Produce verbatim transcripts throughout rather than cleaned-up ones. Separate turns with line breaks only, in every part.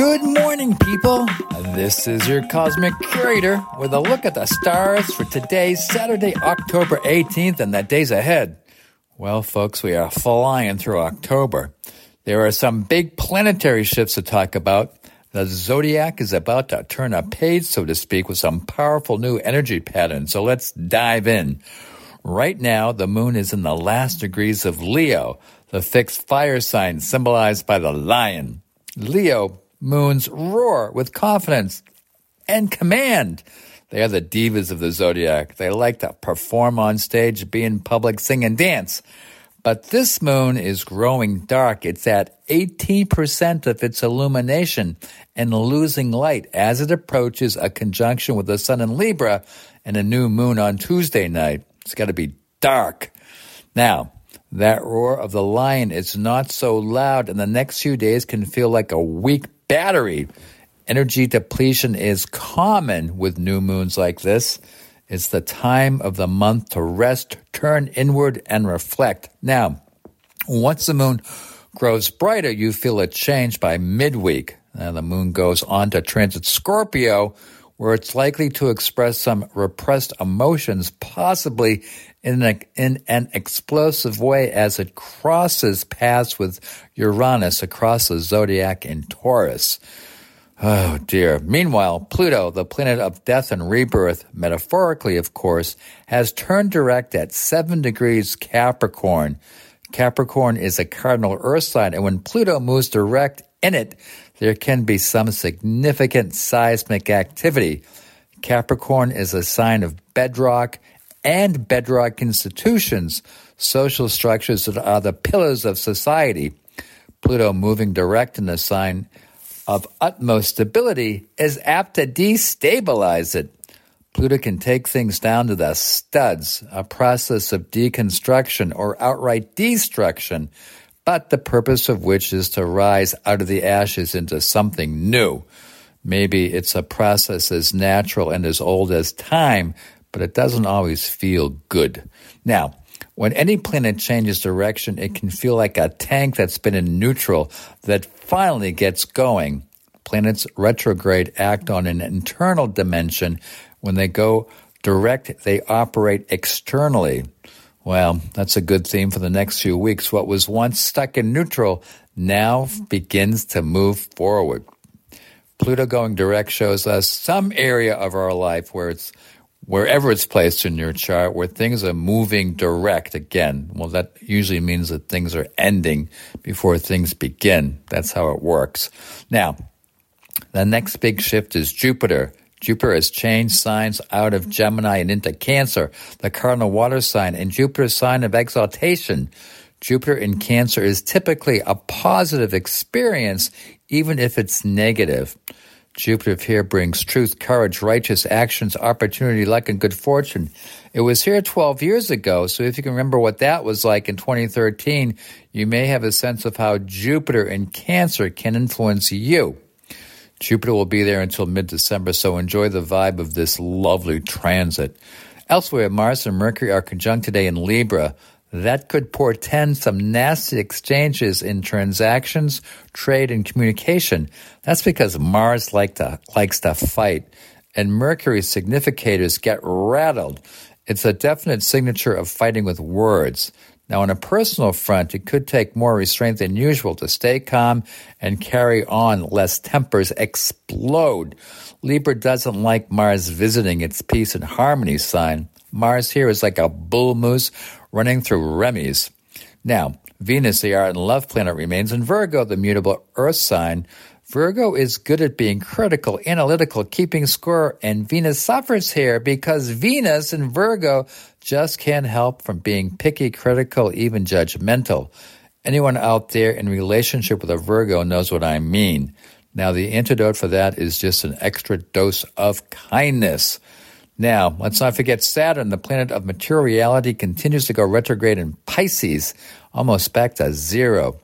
Good morning, people. This is your Cosmic Curator with a look at the stars for today, Saturday, October eighteenth, and the days ahead. Well, folks, we are flying through October. There are some big planetary shifts to talk about. The zodiac is about to turn a page, so to speak, with some powerful new energy patterns. So let's dive in. Right now, the moon is in the last degrees of Leo, the fixed fire sign symbolized by the lion. Leo moons roar with confidence and command. They are the divas of the zodiac. They like to perform on stage, be in public, sing and dance. But this moon is growing dark. It's at eighteen percent of its illumination and losing light as it approaches a conjunction with the sun in Libra and a new moon on Tuesday night. It's got to be dark. Now, that roar of the lion is not so loud, and the next few days can feel like a weak battery. Energy depletion is common with new moons like this. It's the time of the month to rest, turn inward, and reflect. Now, once the moon grows brighter, you feel a change by midweek. Now, the moon goes on to transit Scorpio, where it's likely to express some repressed emotions, possibly in, a, in an explosive way as it crosses paths with Uranus across the zodiac in Taurus. Oh, dear. Meanwhile, Pluto, the planet of death and rebirth, metaphorically, of course, has turned direct at seven degrees Capricorn. Capricorn is a cardinal earth sign, and when Pluto moves direct in it, there can be some significant seismic activity. Capricorn is a sign of bedrock and bedrock institutions, social structures that are the pillars of society. Pluto moving direct in a sign of utmost stability is apt to destabilize it. Pluto can take things down to the studs, a process of deconstruction or outright destruction, but the purpose of which is to rise out of the ashes into something new. Maybe it's a process as natural and as old as time, but it doesn't always feel good. Now, when any planet changes direction, it can feel like a tank that's been in neutral that finally gets going. Planets retrograde act on an internal dimension. When they go direct, they operate externally. Well, that's a good theme for the next few weeks. What was once stuck in neutral now begins to move forward. Pluto going direct shows us some area of our life where it's wherever it's placed in your chart, where things are moving direct again. Well, that usually means that things are ending before things begin. That's how it works. Now, the next big shift is Jupiter. Jupiter has changed signs out of Gemini and into Cancer, the cardinal water sign, and Jupiter's sign of exaltation. Jupiter in Cancer is typically a positive experience, even if it's negative. Jupiter here brings truth, courage, righteous actions, opportunity, luck, and good fortune. It was here twelve years ago, so if you can remember what that was like in twenty thirteen, you may have a sense of how Jupiter in Cancer can influence you. Jupiter will be there until mid-December, so enjoy the vibe of this lovely transit. Elsewhere, Mars and Mercury are conjunct today in Libra. That could portend some nasty exchanges in transactions, trade, and communication. That's because Mars like to, likes to fight, and Mercury's significators get rattled. It's a definite signature of fighting with words. Now, on a personal front, it could take more restraint than usual to stay calm and carry on lest tempers explode. Libra doesn't like Mars visiting its peace and harmony sign. Mars here is like a bull moose running through Remy's. Now, Venus, the art and love planet, remains in Virgo, the mutable earth sign. Virgo is good at being critical, analytical, keeping score, and Venus suffers here because Venus in Virgo just can't help from being picky, critical, even judgmental. Anyone out there in relationship with a Virgo knows what I mean. Now, the antidote for that is just an extra dose of kindness. Now, let's not forget Saturn, the planet of materiality, continues to go retrograde in Pisces, almost back to zero.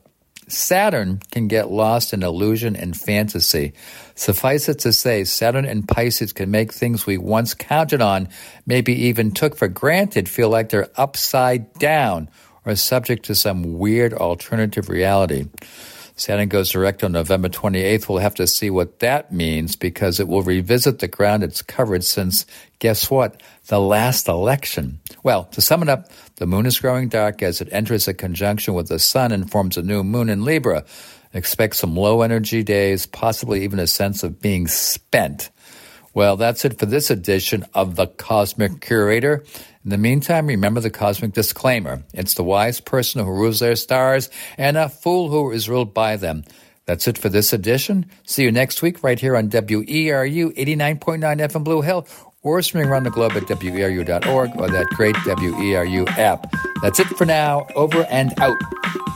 Saturn can get lost in illusion and fantasy. Suffice it to say, Saturn and Pisces can make things we once counted on, maybe even took for granted, feel like they're upside down or subject to some weird alternative reality. Saturn goes direct on November twenty-eighth. We'll have to see what that means because it will revisit the ground it's covered since, guess what, the last election. Well, to sum it up, the moon is growing dark as it enters a conjunction with the sun and forms a new moon in Libra. Expect some low-energy days, possibly even a sense of being spent. Well, that's it for this edition of The Cosmic Curator. In the meantime, remember the cosmic disclaimer. It's the wise person who rules their stars and a fool who is ruled by them. That's it for this edition. See you next week right here on W E R U eighty-nine point nine F M Blue Hill or streaming around the globe at W E R U dot org or that great W E R U app. That's it for now. Over and out.